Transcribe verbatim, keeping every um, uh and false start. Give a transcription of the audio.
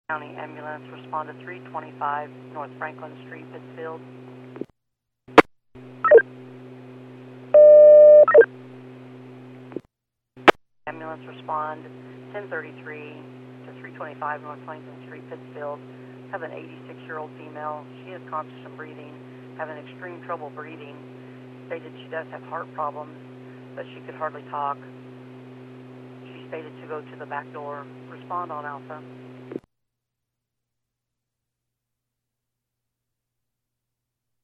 County ambulance, respond to three twenty-five North Franklin Street, Pittsfield. Ambulance, respond ten thirty-three to three twenty-five North Franklin Street, Pittsfield. Have an eighty-six-year-old female. She is conscious and breathing, having extreme trouble breathing. Stated she does have heart problems, but she could hardly talk. She stated to go to the back door. Respond on Alpha.